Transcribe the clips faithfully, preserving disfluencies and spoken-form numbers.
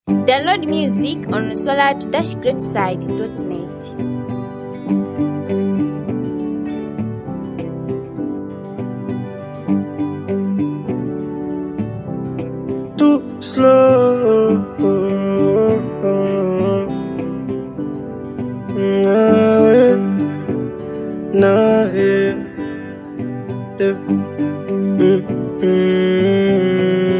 Download music on solar dash great site dot net. Too slow. No, it, no, it, it, mm, mm.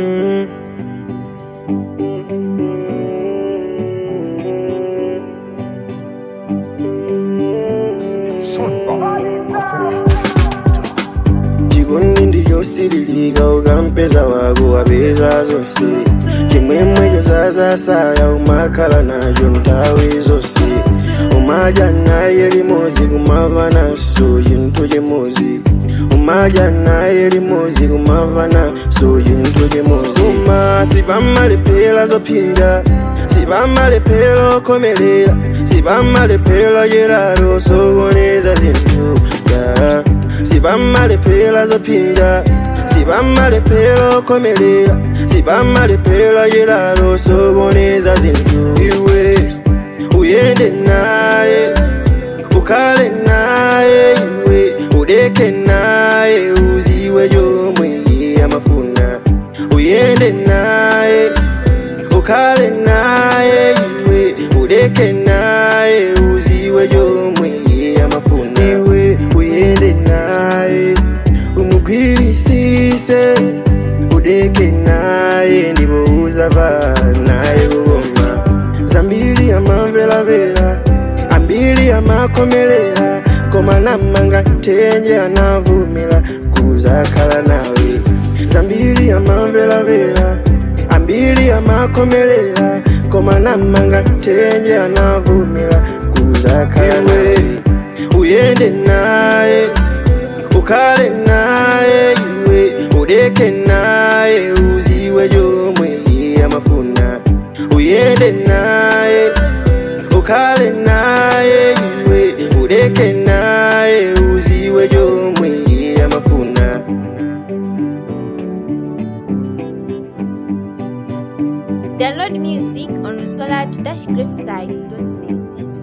Jikundi ndiyo siriliga ukampeza wago wabeza zose chimwemwe jozaza saya umakala najo ntawe zose umaja naye limozi kumava naso yintu jemozi umaja naye limozi kumava naso yintu jemozi uma sibamale pela zopinja sibamale pelo komelela sibamale pelo yeraro sogoneza zintu yeah. Sibamale pela zopinja sibamale pelo komelela sibamale pelo yeraro sogoneza zintu iwe uyende naye ukale naye iwe udeke naye uziwe yomwe amafuna uyende naye ukale naye iwe udeke naye uziwe yomwe amafuna iwe uyende naye umugwirisise udeke naye ndibuza naye bugoma zambili amamvela vela ambili amakomelela koma namanga tenje anavumila kuzakala nawe zambili amamvela vela ambili amakomelela koma namanga tenje anavumila kuzakala nawe uyende naye ukale naye iwe udeke naye uziwe yomwe amafuna uyende naye ukale naye iwe udeke naye uziwe yomwe amafuna. Download music on solar dash great site dot net.